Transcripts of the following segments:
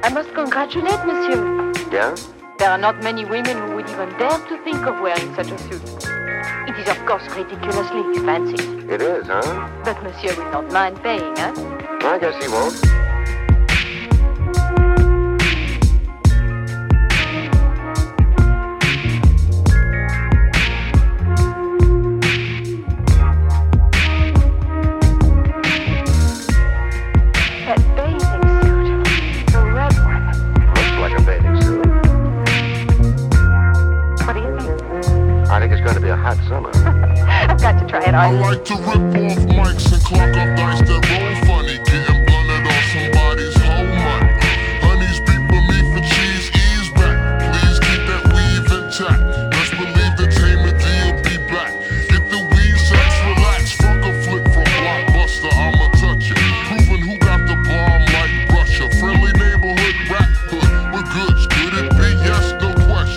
I must congratulate monsieur. Yeah? There are not many women who would even dare to think of wearing such a suit. It is, of course, ridiculously expensive. It is, huh? But monsieur will not mind paying, huh? I guess he won't. That bathing suit. The red one. Looks like a bathing suit. What do you think? I think it's going to be a hot summer. I've got to try it I on. like to rip off mics and clock up dice that roll funny. Getting blunted off somebody's whole money. Honeys beeping me for cheese, ease back. Please keep that weave intact. Let's believe the tamer D'll be back. Get the weed, sex, relax. Fuck a flick from Blockbuster, I'ma touch it. Proving who got the bomb like Russia. Friendly neighborhood rap hood with goods. Could it be? Yes, no question.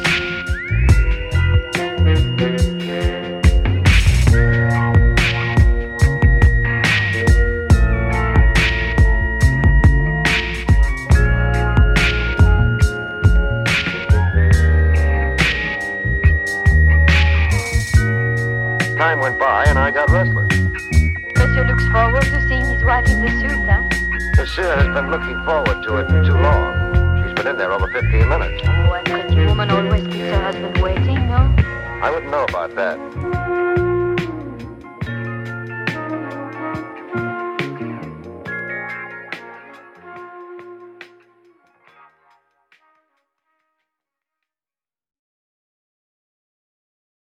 Time went by and I got restless. Monsieur looks forward to seeing his wife in the suit, huh? Monsieur has been looking forward to it too long. She's been in there over 15 minutes. Oh, a pretty woman always keeps her husband waiting, no? I wouldn't know about that.